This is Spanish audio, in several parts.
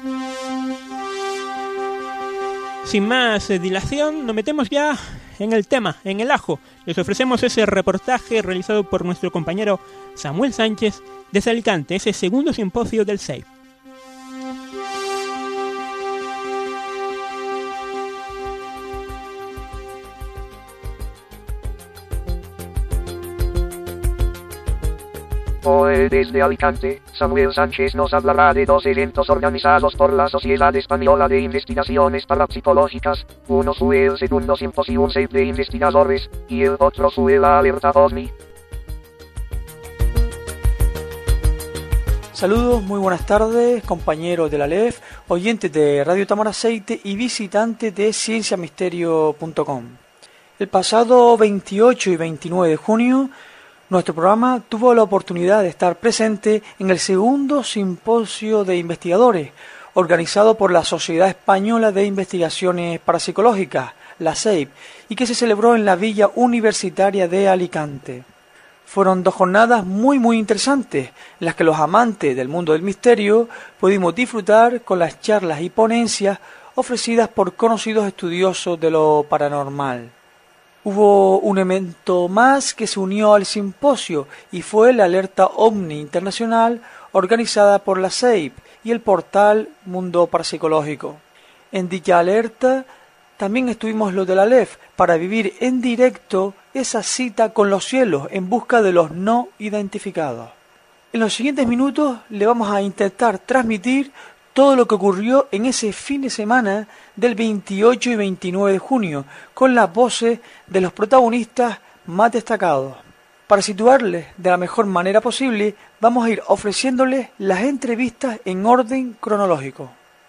Sin más dilación, nos metemos ya en el tema, en el ajo. Les ofrecemos ese reportaje realizado por nuestro compañero Samuel Sánchez desde Alicante, ese segundo simposio del SEIP. Hoy desde Alicante, Samuel Sánchez nos hablará de dos eventos organizados por la Sociedad Española de Investigaciones Parapsicológicas. Uno fue el segundo simposio SEIP de investigadores, y el otro fue la alerta OVNI. Saludos, muy buenas tardes, compañeros de la LEF, oyentes de Radio Tamaraceite y visitantes de cienciamisterio.com. El pasado 28 y 29 de junio, nuestro programa tuvo la oportunidad de estar presente en el segundo simposio de investigadores organizado por la Sociedad Española de Investigaciones Parapsicológicas, la SEIP, y que se celebró en la Villa Universitaria de Alicante. Fueron dos jornadas muy interesantes, en las que los amantes del mundo del misterio pudimos disfrutar con las charlas y ponencias ofrecidas por conocidos estudiosos de lo paranormal. Hubo un evento más que se unió al simposio y fue la alerta OVNI internacional organizada por la SEIP y el portal Mundo Parapsicológico. En dicha alerta también estuvimos los de la LEF para vivir en directo esa cita con los cielos en busca de los no identificados. En los siguientes minutos le vamos a intentar transmitir todo lo que ocurrió en ese fin de semana del 28 y 29 de junio, con las voces de los protagonistas más destacados. Para situarles de la mejor manera posible, vamos a ir ofreciéndoles las entrevistas en orden cronológico.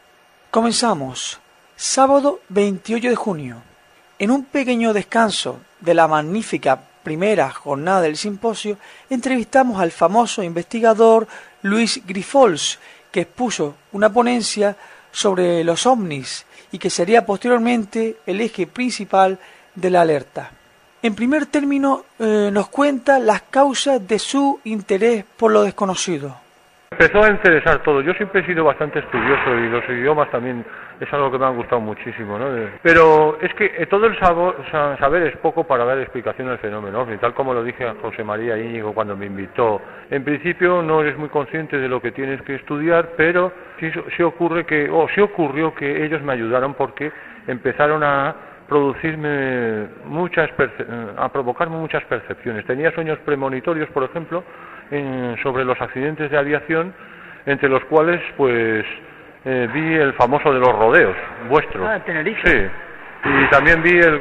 Comenzamos. Sábado 28 de junio. En un pequeño descanso de la magnífica primera jornada del simposio, entrevistamos al famoso investigador Luis Grifols, que expuso una ponencia sobre los ovnis y que sería posteriormente el eje principal de la alerta. En primer término, nos cuenta las causas de su interés por lo desconocido. Empezó a interesar todo. Yo siempre he sido bastante estudioso y los idiomas también es algo que me han gustado muchísimo, ¿no? Pero es que todo el saber es poco para dar explicación al fenómeno OVNI, tal como lo dije a José María Íñigo cuando me invitó. En principio no eres muy consciente de lo que tienes que estudiar, pero sí ocurrió que ellos me ayudaron porque empezaron a producirme a provocarme muchas percepciones. Tenía sueños premonitorios, por ejemplo, sobre los accidentes de aviación, entre los cuales vi el famoso de los rodeos vuestro. Tenerife. Sí. Y también vi el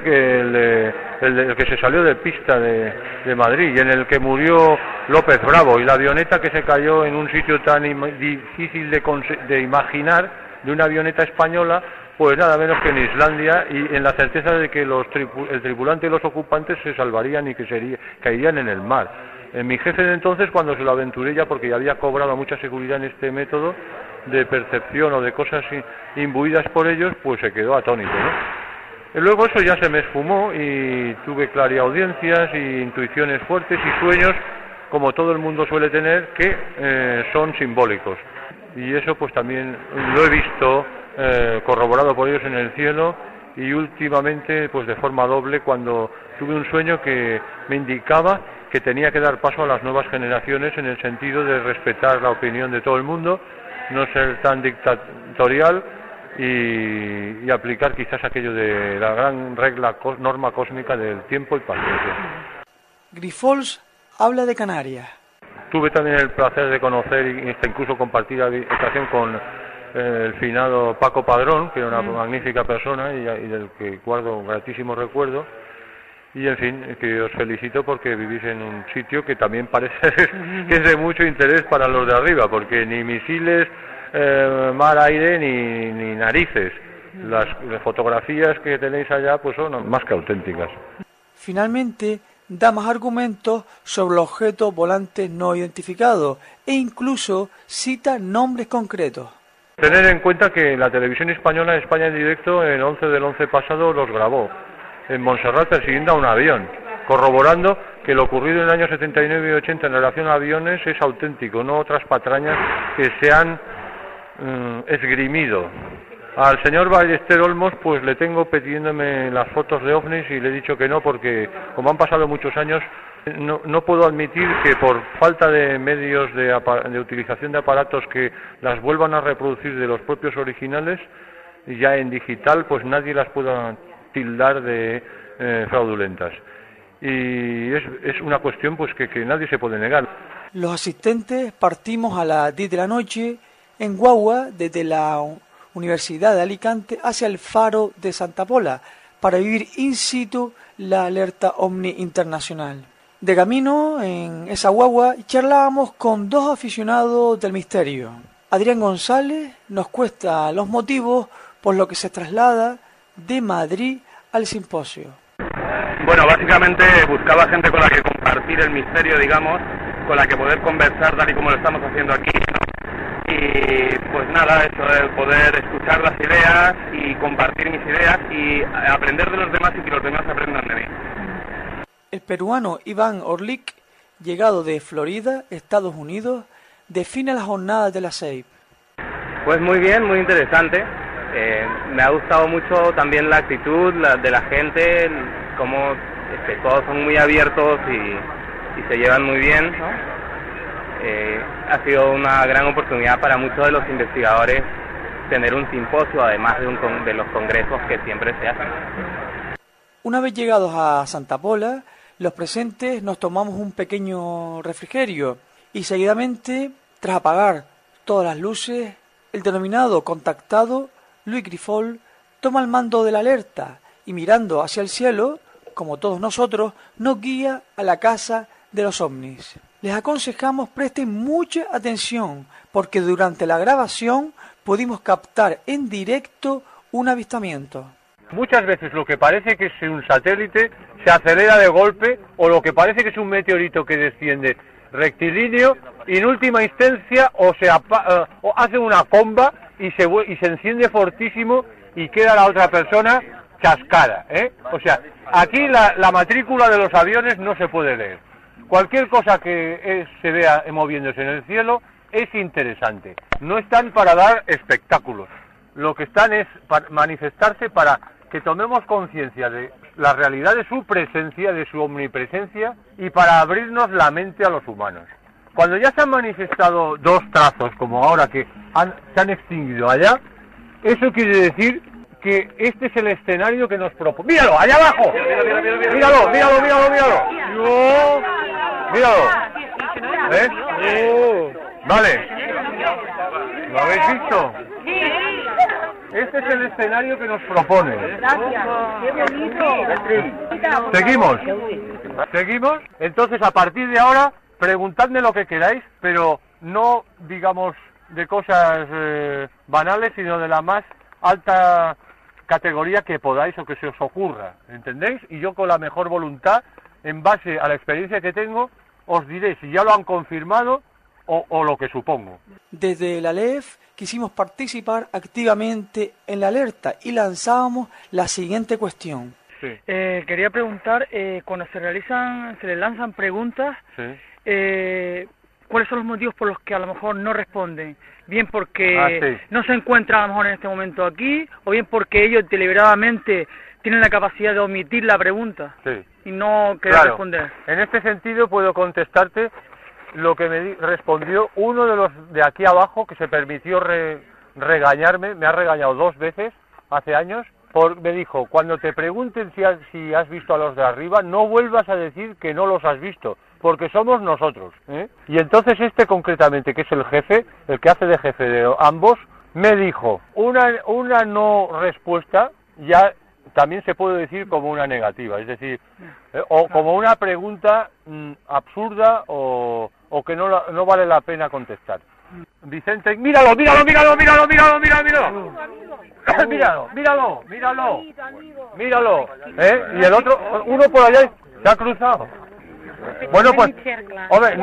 que se salió de pista de Madrid, y en el que murió López Bravo, y la avioneta que se cayó en un sitio tan difícil de imaginar, de una avioneta española, pues nada menos que en Islandia, y en la certeza de que el tripulante y los ocupantes se salvarían y que caerían en el mar. Mi jefe de entonces, cuando se lo aventuré ya, porque ya había cobrado mucha seguridad en este método de percepción o de cosas imbuidas por ellos, pues se quedó atónito, ¿no? Y luego eso ya se me esfumó y tuve clariaudiencias y intuiciones fuertes y sueños, como todo el mundo suele tener, que son simbólicos. Y eso pues también lo he visto corroborado por ellos en el cielo, y últimamente pues de forma doble, cuando tuve un sueño que me indicaba que tenía que dar paso a las nuevas generaciones en el sentido de respetar la opinión de todo el mundo, no ser tan dictatorial y aplicar quizás aquello de la gran norma cósmica del tiempo y paciencia. Grifols habla de Canarias. Tuve también el placer de conocer y hasta incluso compartir habitación con el finado Paco Padrón, que era una magnífica persona y del que guardo un gratísimo recuerdo. Y en fin, que os felicito porque vivís en un sitio que también parece que es de mucho interés para los de arriba, porque ni misiles, mar, aire, ni narices. Las fotografías que tenéis allá pues son más que auténticas. Finalmente, da más argumentos sobre los objetos volantes no identificados e incluso cita nombres concretos. Tener en cuenta que la televisión española, España en directo, el 11 del 11 pasado los grabó en Montserrat persiguiendo a un avión, corroborando que lo ocurrido en el año 79 y 80 en relación a aviones es auténtico, no otras patrañas que se han esgrimido. Al señor Ballester Olmos pues le tengo pidiéndome las fotos de ovnis y le he dicho que no, porque como han pasado muchos años no puedo admitir que por falta de medios de utilización de aparatos que las vuelvan a reproducir de los propios originales, ya en digital, pues nadie las pueda tildar de fraudulentas. Y es una cuestión pues que nadie se puede negar. Los asistentes partimos a las 10 de la noche en guagua desde la Universidad de Alicante hacia el faro de Santa Pola para vivir in situ la alerta OVNI internacional. De camino en esa guagua charlábamos con dos aficionados del misterio. Adrián González nos cuesta los motivos por lo que se traslada de Madrid al simposio. Bueno, básicamente buscaba gente con la que compartir el misterio, digamos, con la que poder conversar tal y como lo estamos haciendo aquí, ¿no? Y pues nada, eso, el poder escuchar las ideas y compartir mis ideas y aprender de los demás y que los demás aprendan de mí. El peruano Iván Orlik, llegado de Florida, Estados Unidos, define las jornadas de la SEIP. Pues muy bien, muy interesante. Me ha gustado mucho también la actitud de la gente, cómo todos son muy abiertos y se llevan muy bien, ¿no? Ha sido una gran oportunidad para muchos de los investigadores tener un simposio, además de los congresos que siempre se hacen. Una vez llegados a Santa Pola, los presentes nos tomamos un pequeño refrigerio y seguidamente, tras apagar todas las luces, el denominado contactado, Luis Grifol, toma el mando de la alerta y mirando hacia el cielo, como todos nosotros, nos guía a la casa de los ovnis. Les aconsejamos presten mucha atención porque durante la grabación pudimos captar en directo un avistamiento. Muchas veces lo que parece que es un satélite se acelera de golpe, o lo que parece que es un meteorito que desciende rectilíneo y en última instancia o hace una comba y se enciende fortísimo y queda la otra persona cascada, ¿eh? O sea, aquí la matrícula de los aviones no se puede leer. Cualquier cosa que se vea moviéndose en el cielo es interesante. No están para dar espectáculos. Lo que están es para manifestarse para que tomemos conciencia de la realidad de su presencia, de su omnipresencia, y para abrirnos la mente a los humanos. Cuando ya se han manifestado dos trazos, como ahora que se han extinguido allá, eso quiere decir que este es el escenario que nos propone. ¡Míralo, allá abajo! ¡Míralo! ¡Míralo! ¿Ves? Vale. ¿Lo habéis visto? Este es el escenario que nos propone. ¿Seguimos? Entonces, a partir de ahora, preguntadme lo que queráis, pero no, digamos, de cosas banales, sino de la más alta categoría que podáis o que se os ocurra, ¿entendéis? Y yo, con la mejor voluntad, en base a la experiencia que tengo, os diré si ya lo han confirmado o lo que supongo. Desde la LEF quisimos participar activamente en la alerta y lanzábamos la siguiente cuestión. Sí. Quería preguntar, cuando se les lanzan preguntas, sí. ¿Cuáles son los motivos por los que a lo mejor no responden? Bien porque no se encuentran a lo mejor en este momento aquí, o bien porque ellos deliberadamente tienen la capacidad de omitir la pregunta y no querer responder. En este sentido puedo contestarte lo que me respondió uno de los de aquí abajo, que se permitió regañarme, me ha regañado 2 veces hace años, me dijo: cuando te pregunten si has visto a los de arriba, no vuelvas a decir que no los has visto, porque somos nosotros, ¿eh? Y entonces concretamente, que es el jefe, el que hace de jefe de ambos, me dijo, una no respuesta ya también se puede decir como una negativa, es decir, o como una pregunta absurda o que no vale la pena contestar. Vicente, míralo, míralo, ¿eh? Y el otro, uno por allá se ha cruzado. Bueno, pues, hombre,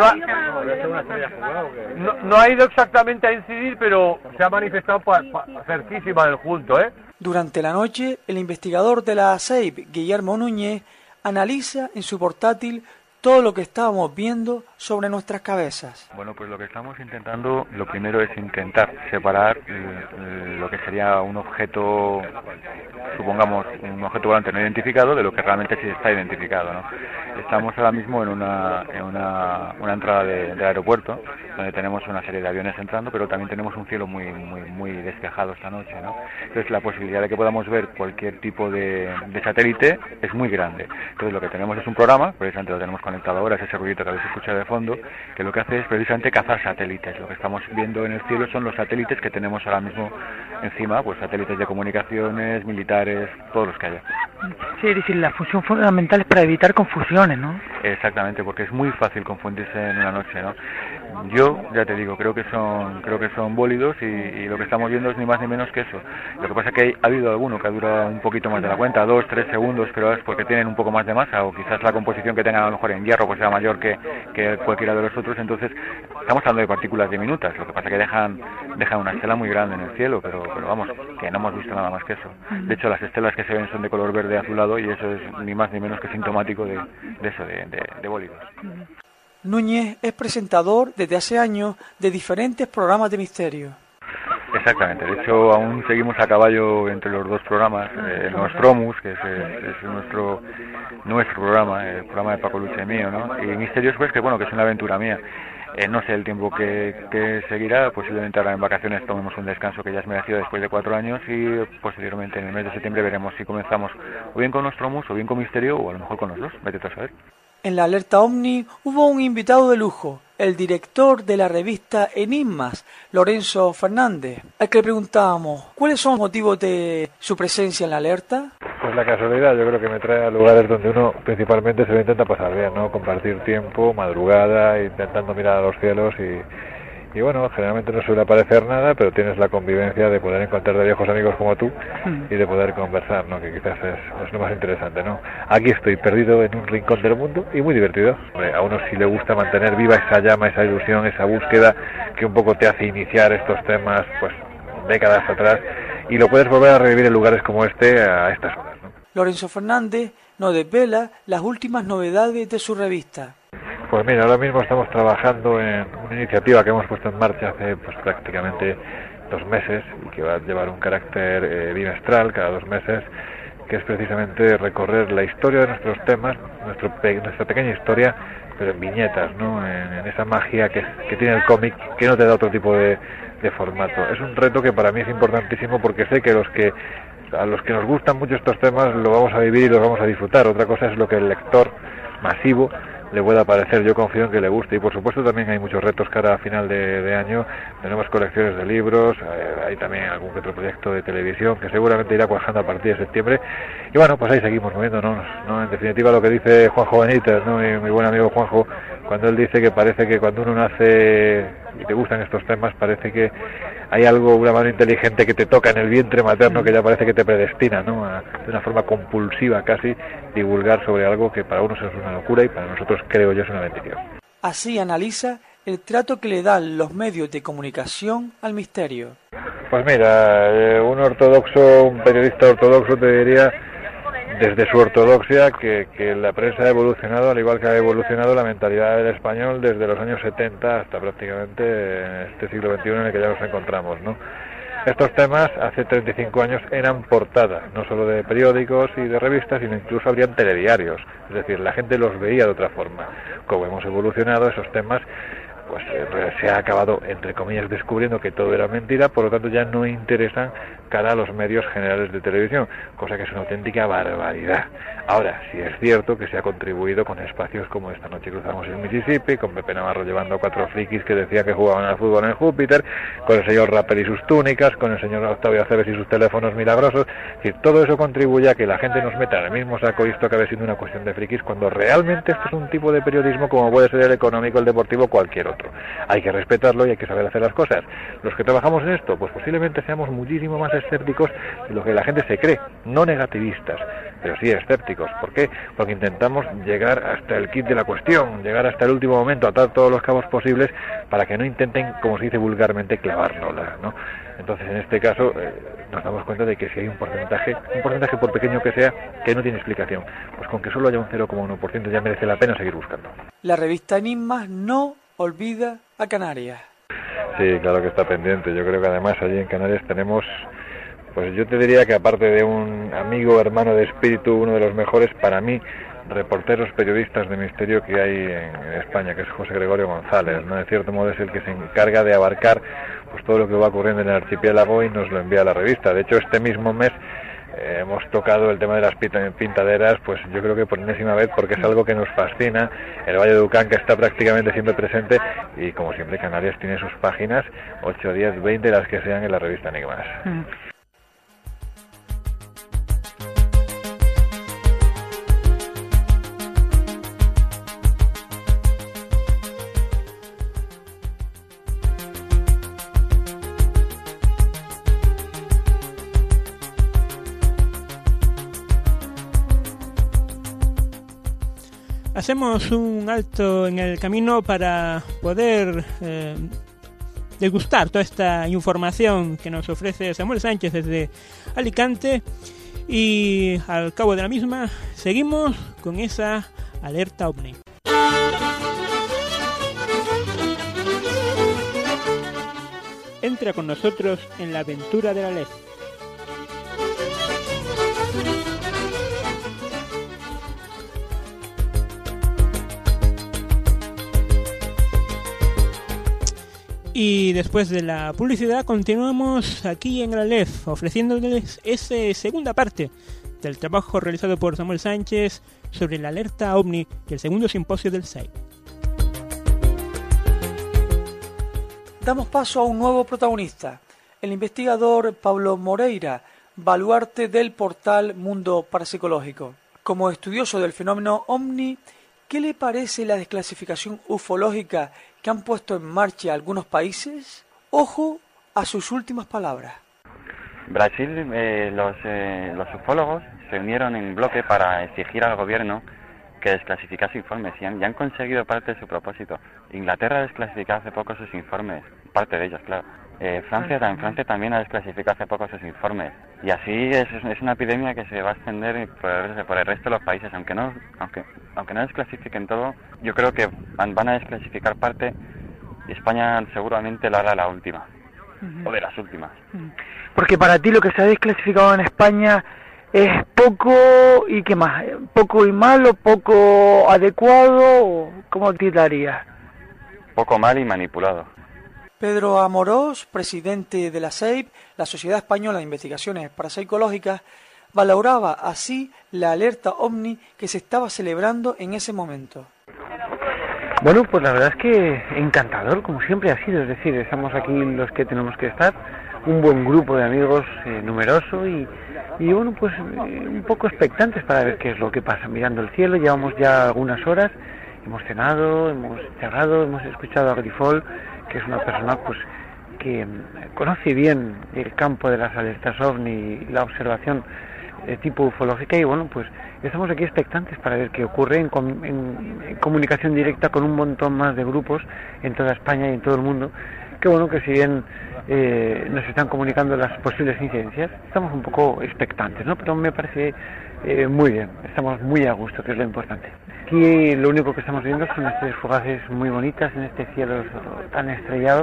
no ha ido exactamente a incidir, pero se ha manifestado cerquísima del junto, ¿eh? Durante la noche, el investigador de la SEIP, Guillermo Núñez, analiza en su portátil todo lo que estábamos viendo sobre nuestras cabezas. Bueno, pues lo que estamos intentando, lo primero es intentar separar lo que sería un objeto, supongamos un objeto volante no identificado, de lo que realmente sí está identificado, ¿no? Estamos ahora mismo en una entrada del aeropuerto, donde tenemos una serie de aviones entrando, pero también tenemos un cielo muy despejado esta noche, ¿no? Entonces la posibilidad de que podamos ver cualquier tipo de satélite es muy grande. Entonces lo que tenemos es un programa, precisamente lo tenemos conectado ahora, es ese ruido que habéis escuchado de fondo, que lo que hace es precisamente cazar satélites. Lo que estamos viendo en el cielo son los satélites que tenemos ahora mismo encima, pues satélites de comunicaciones, militares, todos los que haya. Sí, es decir, la función fundamental es para evitar confusiones, ¿no? Exactamente, porque es muy fácil confundirse en una noche, ¿no? Yo, ya te digo, creo que son bólidos y lo que estamos viendo es ni más ni menos que eso. Lo que pasa es que ha habido alguno que ha durado un poquito más de la cuenta, 2-3 segundos, pero es porque tienen un poco más de masa o quizás la composición que tengan a lo mejor en hierro pues sea mayor que cualquiera de los otros. Entonces estamos hablando de partículas diminutas, lo que pasa es que dejan una estela muy grande en el cielo, pero vamos, que no hemos visto nada más que eso. De hecho, las estelas que se ven son de color verde azulado y eso es ni más ni menos que sintomático de eso, de bólidos. Núñez es presentador desde hace años de diferentes programas de misterio. Exactamente, de hecho aún seguimos a caballo entre los dos programas, Nostromus, que es nuestro programa, el programa de Paco Lucha y mío, ¿no? Y Misterios, pues que bueno, que es una aventura mía. No sé el tiempo que seguirá, posiblemente ahora en vacaciones tomemos un descanso que ya es merecido después de 4 años y posteriormente en el mes de septiembre veremos si comenzamos o bien con Nostromus o bien con Misterio o a lo mejor con los dos, vete tú a saber. En la alerta OVNI hubo un invitado de lujo, el director de la revista Enigmas, Lorenzo Fernández, al que le preguntábamos ¿cuáles son los motivos de su presencia en la alerta? Pues la casualidad, yo creo que me trae a lugares donde uno principalmente se lo intenta pasar bien, ¿no? Compartir tiempo, madrugada, intentando mirar a los cielos y bueno, generalmente no suele aparecer nada, pero tienes la convivencia de poder encontrar de viejos amigos como tú y de poder conversar, ¿no? Que quizás es lo más interesante, ¿no? Aquí estoy perdido en un rincón del mundo y muy divertido. Hombre, a uno sí le gusta mantener viva esa llama, esa ilusión, esa búsqueda que un poco te hace iniciar estos temas, pues, décadas atrás, y lo puedes volver a revivir en lugares como este a estas horas, ¿no? Lorenzo Fernández nos desvela las últimas novedades de su revista. Pues mira, ahora mismo estamos trabajando en una iniciativa que hemos puesto en marcha hace pues prácticamente 2 meses y que va a llevar un carácter bimestral cada 2 meses, que es precisamente recorrer la historia de nuestros temas, nuestra pequeña historia, pero en viñetas, ¿no? En esa magia que tiene el cómic, que no te da otro tipo de formato. Es un reto que para mí es importantísimo porque sé que a los que nos gustan mucho estos temas lo vamos a vivir y los vamos a disfrutar. Otra cosa es lo que el lector masivo le pueda parecer. Yo confío en que le guste y por supuesto también hay muchos retos cara a final de año. Tenemos colecciones de libros, hay también algún que otro proyecto de televisión que seguramente irá cuajando a partir de septiembre y bueno, pues ahí seguimos moviéndonos, ¿no? En definitiva lo que dice Juanjo Benítez, ¿no? Mi buen amigo Juanjo, cuando él dice que parece que cuando uno nace y te gustan estos temas parece que hay algo, una mano inteligente que te toca en el vientre materno que ya parece que te predestina, ¿no? De una forma compulsiva casi divulgar sobre algo que para unos es una locura y para nosotros creo yo es una bendición. Así analiza el trato que le dan los medios de comunicación al misterio. Pues mira, un periodista ortodoxo te diría desde su ortodoxia que la prensa ha evolucionado al igual que ha evolucionado la mentalidad del español desde los años 70 hasta prácticamente este siglo XXI en el que ya nos encontramos, ¿no? Estos temas hace 35 años eran portadas, no solo de periódicos y de revistas, sino incluso habrían telediarios, es decir, la gente los veía de otra forma. Como hemos evolucionado, esos temas pues se ha acabado, entre comillas, descubriendo que todo era mentira, por lo tanto ya no interesan cara a los medios generales de televisión, cosa que es una auténtica barbaridad. Ahora, sí es cierto que se ha contribuido con espacios como Esta noche cruzamos el Mississippi, con Pepe Navarro llevando 4 frikis que decían que jugaban al fútbol en Júpiter, con el señor Rapper y sus túnicas, con el señor Octavio Aceves y sus teléfonos milagrosos. Es decir, todo eso contribuye a que la gente nos meta en el mismo saco y esto acabe siendo una cuestión de frikis, cuando realmente esto es un tipo de periodismo como puede ser el económico, el deportivo, cualquier otro. Hay que respetarlo y hay que saber hacer las cosas. Los que trabajamos en esto, pues posiblemente seamos muchísimo más escépticos de lo que la gente se cree, no negativistas, pero sí escépticos. ¿Por qué? Porque intentamos llegar hasta el quid de la cuestión, llegar hasta el último momento, atar todos los cabos posibles para que no intenten, como se dice vulgarmente, clavárnosla, ¿no? Entonces, en este caso, nos damos cuenta de que si hay un porcentaje por pequeño que sea, que no tiene explicación, pues con que solo haya un 0,1% ya merece la pena seguir buscando. La revista Enigmas no olvida a Canarias. Sí, claro que está pendiente. Yo creo que además allí en Canarias tenemos, pues yo te diría que aparte de un amigo, hermano de espíritu, uno de los mejores para mí reporteros periodistas de misterio que hay en España, que es José Gregorio González, ¿no? De cierto modo es el que se encarga de abarcar pues todo lo que va ocurriendo en el archipiélago y nos lo envía a la revista. De hecho, este mismo mes hemos tocado el tema de las pintaderas, pues yo creo que por enésima vez, porque es algo que nos fascina. El Valle de Ducán, que está prácticamente siempre presente, y como siempre Canarias tiene sus páginas, 8, 10, 20, las que sean, en la revista Enigmas. Hacemos un alto en el camino para poder degustar toda esta información que nos ofrece Samuel Sánchez desde Alicante, y al cabo de la misma seguimos con esa alerta OVNI. Entra con nosotros en la aventura de la LEF. Y después de la publicidad continuamos aquí en la LEF ofreciéndoles esa segunda parte del trabajo realizado por Samuel Sánchez sobre la alerta OVNI y el segundo simposio del SAIP. Damos paso a un nuevo protagonista, el investigador Pablo Moreira, baluarte del portal Mundo Parapsicológico. Como estudioso del fenómeno OVNI, ¿qué le parece la desclasificación ufológica que han puesto en marcha algunos países? Ojo a sus últimas palabras. Brasil, los ufólogos se unieron en bloque para exigir al gobierno que desclasificase informes y han conseguido parte de su propósito. Inglaterra desclasificó hace poco sus informes, parte de ellos, claro. Francia también ha desclasificado hace poco sus informes. Y así es una epidemia que se va a extender por el resto de los países. Aunque no desclasifiquen todo, yo creo que van a desclasificar parte, y España seguramente lo hará la última, o de las últimas. Porque para ti lo que se ha desclasificado en España es poco y ¿qué más? ¿Poco y malo, poco adecuado? ¿Cómo titularías? Poco mal y manipulado. Pedro Amorós, presidente de la SAIP, la Sociedad Española de Investigaciones Parapsicológicas, valoraba así la alerta OVNI que se estaba celebrando en ese momento. Bueno, pues la verdad es que encantador, como siempre ha sido, es decir, estamos aquí los que tenemos que estar, un buen grupo de amigos numeroso y bueno, pues un poco expectantes para ver qué es lo que pasa, mirando el cielo. Llevamos ya algunas horas, hemos cenado, hemos charlado, hemos escuchado a Grifol, que es una persona pues que conoce bien el campo de las alertas OVNI y la observación de tipo ufológica, y bueno, pues estamos aquí expectantes para ver qué ocurre en comunicación directa con un montón más de grupos en toda España y en todo el mundo, que bueno, que si bien nos están comunicando las posibles incidencias, estamos un poco expectantes, ¿no? Pero me parece muy bien, estamos muy a gusto, que es lo importante. Aquí lo único que estamos viendo son estrellas fugaces muy bonitas en este cielo tan estrellado,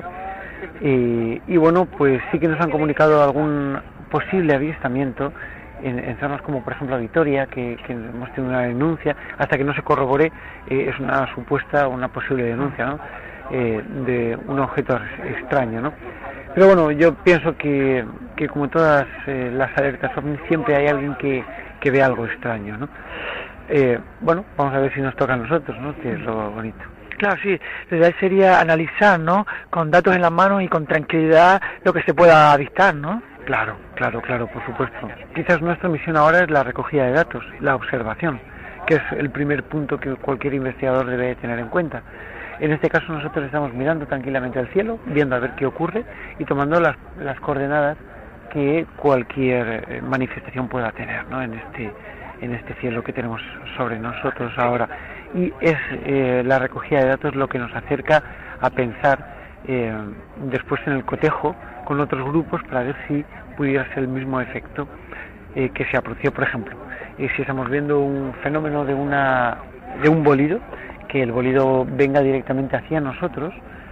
y bueno, pues sí que nos han comunicado algún posible avistamiento en zonas como por ejemplo Vitoria, que hemos tenido una denuncia, hasta que no se corrobore, es una supuesta, una posible denuncia, ¿no? De un objeto extraño, ¿no? Pero bueno, yo pienso que como todas las alertas OVNI, siempre hay alguien que ve algo extraño, ¿no? Bueno, vamos a ver si nos toca a nosotros, ¿no? Que es lo bonito. Claro, sí, lo ideal sería analizar, ¿no? Con datos en las manos y con tranquilidad lo que se pueda avistar, ¿no? Claro, por supuesto. Quizás nuestra misión ahora es la recogida de datos, la observación, que es el primer punto que cualquier investigador debe tener en cuenta. En este caso nosotros estamos mirando tranquilamente al cielo, viendo a ver qué ocurre y tomando las coordenadas que cualquier manifestación pueda tener, ¿no? en este cielo que tenemos sobre nosotros ahora. Y es la recogida de datos lo que nos acerca a pensar después en el cotejo con otros grupos para ver si pudiera ser el mismo efecto que se apreció, por ejemplo. Si estamos viendo un fenómeno de un bólido, que el bólido venga directamente hacia nosotros,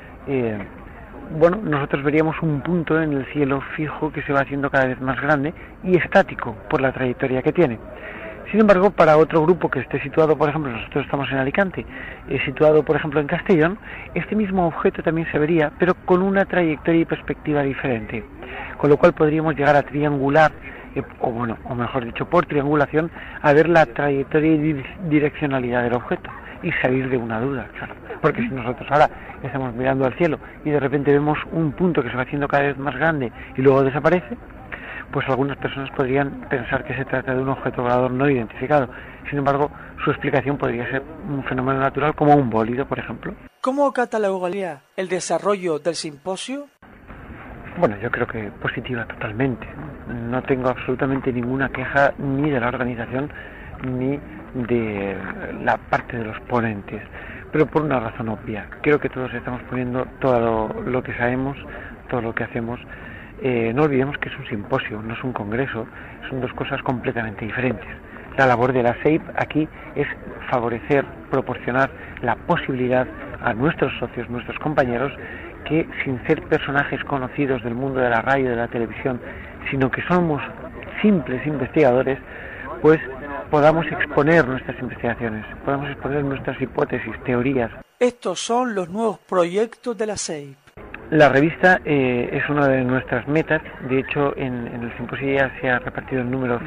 nosotros veríamos un punto en el cielo fijo que se va haciendo cada vez más grande y estático por la trayectoria que tiene. Sin embargo, para otro grupo que esté situado, por ejemplo, nosotros estamos en Alicante, situado, por ejemplo, en Castellón, este mismo objeto también se vería, pero con una trayectoria y perspectiva diferente, con lo cual podríamos llegar a triangular, o mejor dicho, por triangulación, a ver la trayectoria y direccionalidad del objeto y salir de una duda, claro. Porque si nosotros ahora estamos mirando al cielo y de repente vemos un punto que se va haciendo cada vez más grande y luego desaparece, pues algunas personas podrían pensar que se trata de un objeto volador no identificado. Sin embargo, su explicación podría ser un fenómeno natural como un bólido, por ejemplo. ¿Cómo catalogaría el desarrollo del simposio? Bueno, yo creo que positiva totalmente. No tengo absolutamente ninguna queja ni de la organización ni de la parte de los ponentes, pero por una razón obvia. Creo que todos estamos poniendo todo lo que sabemos, todo lo que hacemos. No olvidemos que es un simposio, no es un congreso, son dos cosas completamente diferentes. La labor de la SEIP aquí es favorecer, proporcionar la posibilidad a nuestros socios, nuestros compañeros, que sin ser personajes conocidos del mundo de la radio y de la televisión, sino que somos simples investigadores, pues podamos exponer nuestras investigaciones, podamos exponer nuestras hipótesis, teorías. Estos son los nuevos proyectos de la SEIP. La revista es una de nuestras metas. De hecho, en el simposio ya se ha repartido el número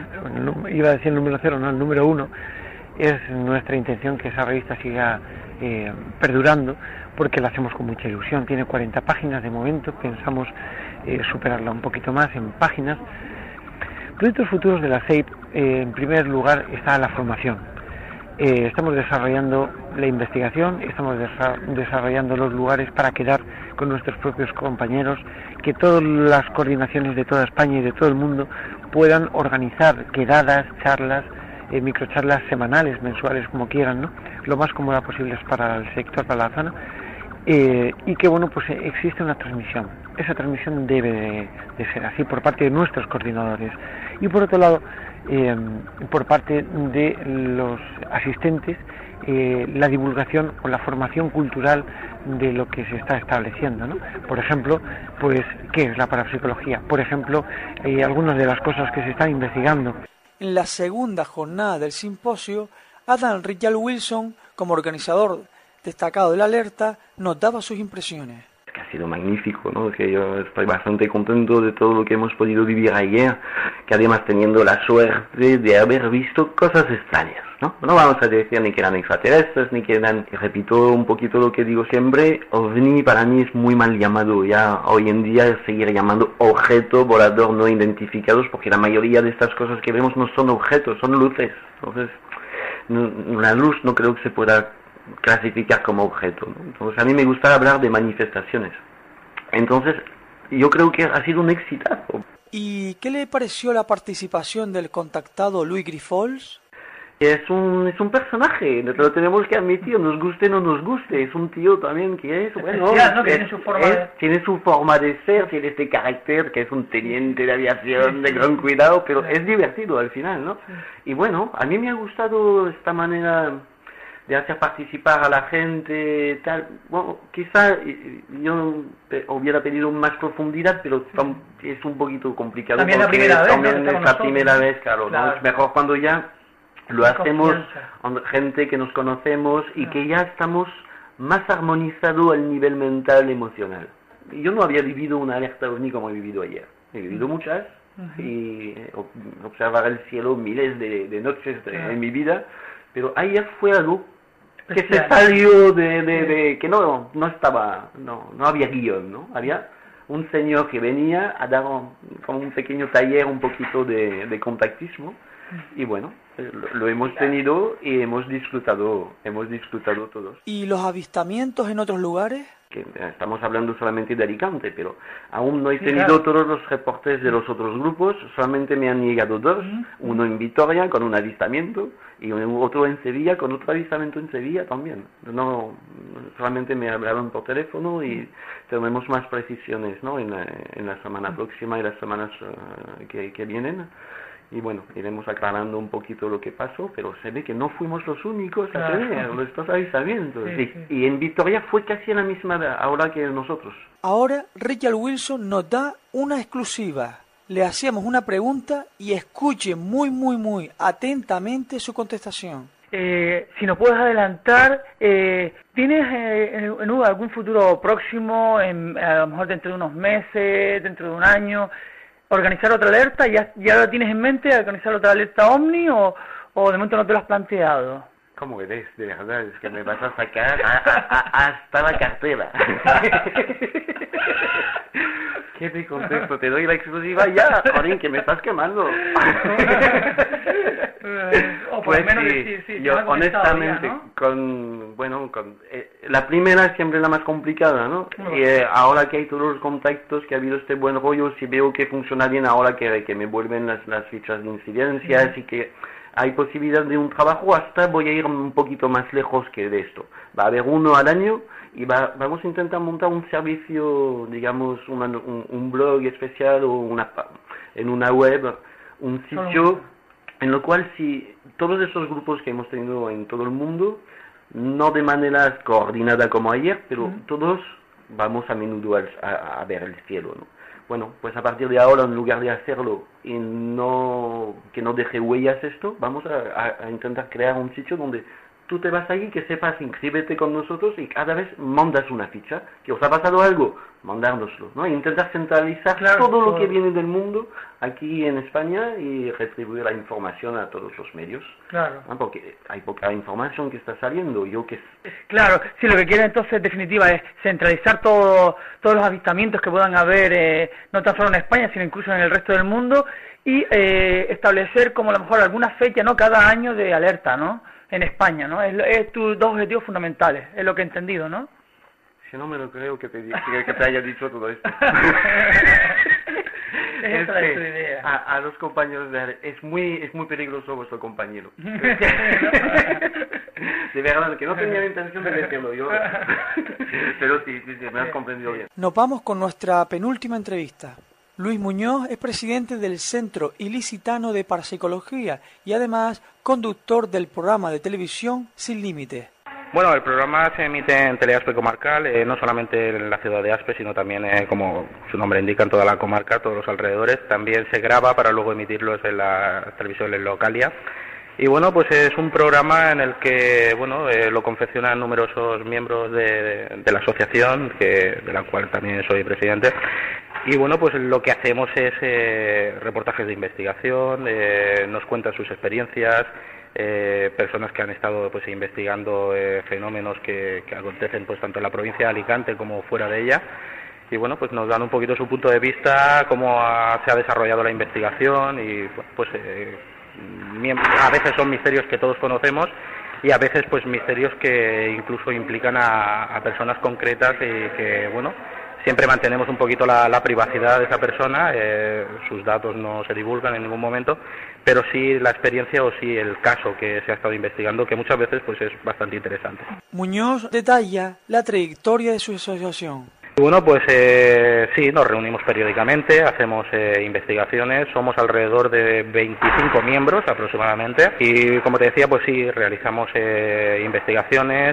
0, no, el número 1. Es nuestra intención que esa revista siga perdurando, porque la hacemos con mucha ilusión. Tiene 40 páginas de momento, pensamos superarla un poquito más en páginas. Proyectos futuros de la SEIP, en primer lugar, está la formación. Estamos desarrollando la investigación, estamos desarrollando los lugares para quedar con nuestros propios compañeros, que todas las coordinaciones de toda España y de todo el mundo puedan organizar quedadas, charlas, microcharlas semanales, mensuales, como quieran, ¿no? Lo más cómoda posible para el sector, para la zona, y que pues existe una transmisión. Esa transmisión debe de ser así por parte de nuestros coordinadores. Y por otro lado, por parte de los asistentes, la divulgación o la formación cultural de lo que se está estableciendo, ¿no? Por ejemplo, pues, ¿qué es la parapsicología? Por ejemplo, algunas de las cosas que se están investigando. En la segunda jornada del simposio, Adam Richard Wilson, como organizador destacado de la alerta, nos daba sus impresiones. Que ha sido magnífico, ¿no? Que yo estoy bastante contento de todo lo que hemos podido vivir ayer, que además teniendo la suerte de haber visto cosas extrañas, ¿no? No vamos a decir ni que eran extraterrestres, ni que eran, repito un poquito lo que digo siempre, OVNI para mí es muy mal llamado ya hoy en día, seguir llamando objeto volador no identificados, porque la mayoría de estas cosas que vemos no son objetos, son luces. Entonces, una luz no creo que se pueda clasificar como objeto, ¿no? Entonces a mí me gusta hablar de manifestaciones. Entonces yo creo que ha sido un exitazo. ¿Y qué le pareció la participación del contactado Louis Grifols? Es un personaje, lo tenemos que admitir, nos guste o no nos guste, es un tío también que es, bueno, ¿no? Tiene su forma de ser, tiene este carácter que es un teniente de aviación de gran cuidado, pero es divertido al final, ¿no? Y bueno, a mí me ha gustado esta manera de hacer participar a la gente, tal. Bueno, quizá yo hubiera pedido más profundidad, pero es un poquito complicado. También la primera vez, también es la primera vez, claro, ¿no? Es mejor cuando ya lo hacemos con gente que nos conocemos y que ya estamos más armonizados al nivel mental, emocional. Yo no había vivido una alerta OVNI como he vivido ayer. He vivido muchas y observar el cielo miles de noches en mi vida, pero ayer fue algo que se salió de que no estaba, no había guión, ¿no? Había un señor que venía a dar como un pequeño taller, un poquito de contactismo, Y bueno, lo hemos tenido y hemos disfrutado todos. ¿Y los avistamientos en otros lugares? Que estamos hablando solamente de Alicante, pero aún no he tenido todos los reportes de los otros grupos, solamente me han llegado dos, uno en Vitoria con un avistamiento y otro en Sevilla con otro avistamiento en Sevilla también. No, solamente me hablaron por teléfono y tenemos más precisiones, ¿no? en la semana próxima y las semanas que vienen. Y bueno, iremos aclarando un poquito lo que pasó, pero se ve que no fuimos los únicos a tener estos avistamientos. Y en Vitoria fue casi a la misma hora que nosotros. Ahora Richard Wilson nos da una exclusiva. Le hacíamos una pregunta y escuche muy atentamente su contestación. Si nos puedes adelantar, ¿tienes en algún futuro próximo, a lo mejor dentro de unos meses, dentro de un año, organizar otra alerta? ¿Ya lo tienes en mente, organizar otra alerta OVNI o de momento no te lo has planteado? ¿Cómo eres? De verdad, es que me vas a sacar hasta la cartera. ¿Qué te contesto? Te doy la exclusiva ya, Jorín, que me estás quemando. O por lo menos sí, yo honestamente, ya, ¿no? La primera es siempre la más complicada, ¿no? Y ahora que hay todos los contactos, que ha habido este buen rollo, si veo que funciona bien ahora que me vuelven las fichas de incidencias y que hay posibilidad de un trabajo, hasta voy a ir un poquito más lejos que de esto. Va a haber uno al año y vamos a intentar montar un servicio, digamos, un blog especial o en una web, un sitio en lo cual si todos esos grupos que hemos tenido en todo el mundo, no de manera coordinada como ayer, pero todos vamos a menudo a ver el cielo, ¿no? Bueno, pues a partir de ahora, en lugar de hacerlo y que no deje huellas esto, vamos a intentar crear un sitio donde tú te vas allí, que sepas, inscríbete con nosotros y cada vez mandas una ficha. ¿Que os ha pasado algo? Mandárnoslo, ¿no? E intentar centralizar todo lo que viene del mundo aquí en España y retribuir la información a todos los medios. Claro. ¿No? Porque hay poca información que está saliendo. Claro, sí, lo que quieren entonces, en definitiva, es centralizar todos los avistamientos que puedan haber, no tan solo en España, sino incluso en el resto del mundo, y establecer como a lo mejor alguna fecha, ¿no? Cada año de alerta, ¿no? En España, ¿no? Es tus dos objetivos fundamentales, es lo que he entendido, ¿no? Si no me lo creo que te haya dicho todo esto. Esa es tu idea. A los compañeros es muy peligroso vuestro compañero. De verdad, que no tenía la intención de decirlo yo. Pero sí, me has comprendido bien. Nos vamos con nuestra penúltima entrevista. Luis Muñoz es presidente del Centro Ilicitano de Parapsicología y además conductor del programa de televisión Sin Límites. Bueno, el programa se emite en Teleaspe Comarcal, no solamente en la ciudad de Aspe, sino también, como su nombre indica, en toda la comarca, todos los alrededores. También se graba para luego emitirlos en la televisión en Localia. Y bueno, pues es un programa en el que, lo confeccionan numerosos miembros de la asociación, de la cual también soy presidente. Y bueno, pues lo que hacemos es reportajes de investigación, nos cuentan sus experiencias, personas que han estado pues investigando fenómenos que acontecen pues tanto en la provincia de Alicante como fuera de ella. Y bueno, pues nos dan un poquito su punto de vista, cómo se ha desarrollado la investigación y pues a veces son misterios que todos conocemos y a veces pues misterios que incluso implican a personas concretas y que siempre mantenemos un poquito la privacidad de esa persona, sus datos no se divulgan en ningún momento, pero sí la experiencia o sí el caso que se ha estado investigando, que muchas veces pues es bastante interesante. Muñoz detalla la trayectoria de su asociación. Bueno, pues sí, nos reunimos periódicamente, hacemos investigaciones, somos alrededor de 25 miembros aproximadamente y como te decía, pues sí, realizamos investigaciones,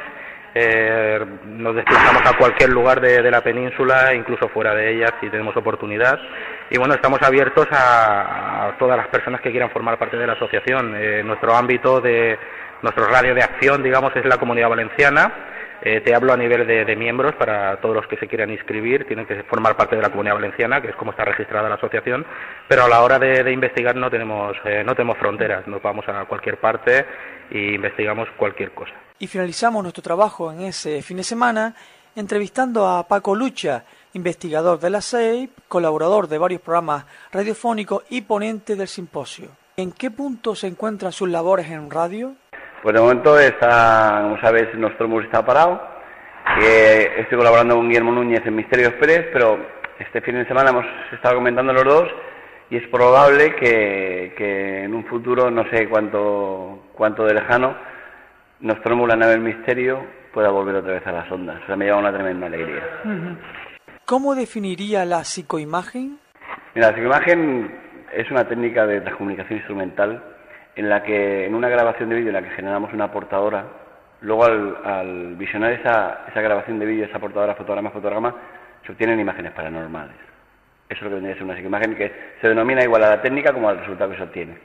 nos desplazamos a cualquier lugar de la península, incluso fuera de ella si tenemos oportunidad y bueno, estamos abiertos a todas las personas que quieran formar parte de la asociación. Nuestro ámbito nuestro radio de acción, digamos, es la Comunidad Valenciana. Te hablo a nivel de miembros, para todos los que se quieran inscribir, tienen que formar parte de la Comunidad Valenciana, que es como está registrada la asociación, pero a la hora de investigar no tenemos fronteras, nos vamos a cualquier parte e investigamos cualquier cosa. Y finalizamos nuestro trabajo en ese fin de semana entrevistando a Paco Lucha, investigador de la SEIP, colaborador de varios programas radiofónicos y ponente del simposio. ¿En qué punto se encuentran sus labores en radio? Pues de momento está, como sabes, Nostromus está parado. Estoy colaborando con Guillermo Núñez en Misterios Pérez, pero este fin de semana hemos estado comentando los dos y es probable que en un futuro, no sé cuánto de lejano, Nostromus, la nave del misterio, pueda volver otra vez a las ondas. O sea, me lleva una tremenda alegría. ¿Cómo definiría la psicoimagen? Mira, la psicoimagen es una técnica de transcomunicación instrumental en la que, en una grabación de vídeo en la que generamos una portadora, luego al visionar esa grabación de vídeo, esa portadora, fotograma, se obtienen imágenes paranormales. Eso es lo que vendría a ser una psicoimagen, que se denomina igual a la técnica como al resultado que se obtiene.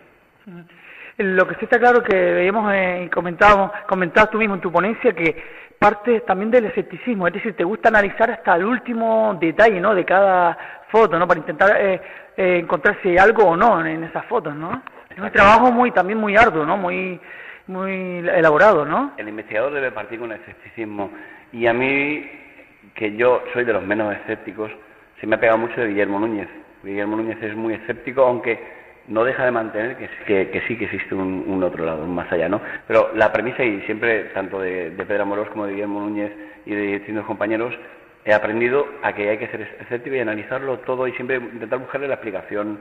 Lo que sí está claro que veíamos y comentabas tú mismo en tu ponencia que parte también del escepticismo, es decir, te gusta analizar hasta el último detalle, ¿no?, de cada foto, ¿no?, para intentar encontrar si hay algo o no en esas fotos, ¿no? Es un trabajo también muy arduo, ¿no?, muy elaborado, ¿no? El investigador debe partir con el escepticismo, y a mí, que yo soy de los menos escépticos, se me ha pegado mucho de Guillermo Núñez. Guillermo Núñez es muy escéptico, aunque no deja de mantener que sí que existe un otro lado, un más allá, ¿no? Pero la premisa, y siempre, tanto de Pedro Amorós como de Guillermo Núñez y de distintos compañeros, he aprendido a que hay que ser escéptico y analizarlo todo y siempre intentar buscarle la explicación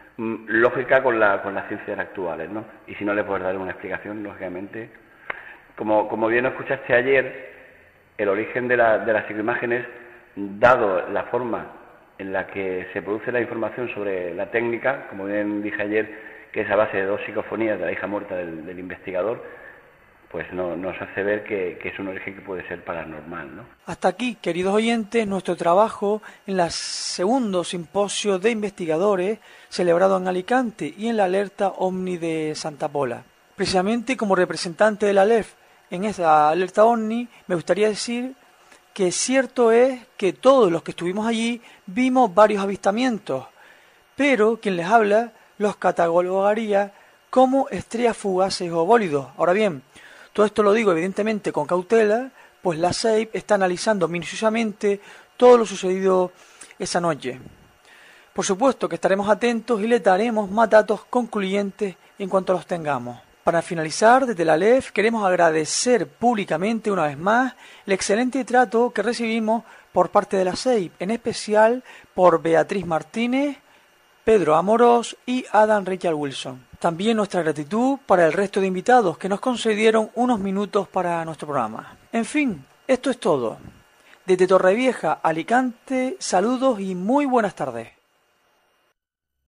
lógica con las ciencias actuales, ¿no? Y si no le puedes dar una explicación, lógicamente, como bien escuchaste ayer, el origen de las psicoimágenes, dado la forma en la que se produce la información sobre la técnica, como bien dije ayer, que es a base de 2 psicofonías de la hija muerta del investigador, pues nos hace ver que es un origen que puede ser paranormal, ¿no? Hasta aquí, queridos oyentes, nuestro trabajo en el segundo simposio de investigadores celebrado en Alicante y en la alerta OVNI de Santa Pola. Precisamente como representante de la ALEF en esa alerta OVNI, me gustaría decir que cierto es que todos los que estuvimos allí vimos varios avistamientos, pero quien les habla los catalogaría como estrellas fugaces o bólidos. Ahora bien, todo esto lo digo evidentemente con cautela, pues la SEIP está analizando minuciosamente todo lo sucedido esa noche. Por supuesto que estaremos atentos y les daremos más datos concluyentes en cuanto los tengamos. Para finalizar, desde la ALEF queremos agradecer públicamente una vez más el excelente trato que recibimos por parte de la SEIP, en especial por Beatriz Martínez, Pedro Amorós y Adam Richard Wilson. También nuestra gratitud para el resto de invitados que nos concedieron unos minutos para nuestro programa. En fin, esto es todo. Desde Torrevieja, Alicante, saludos y muy buenas tardes.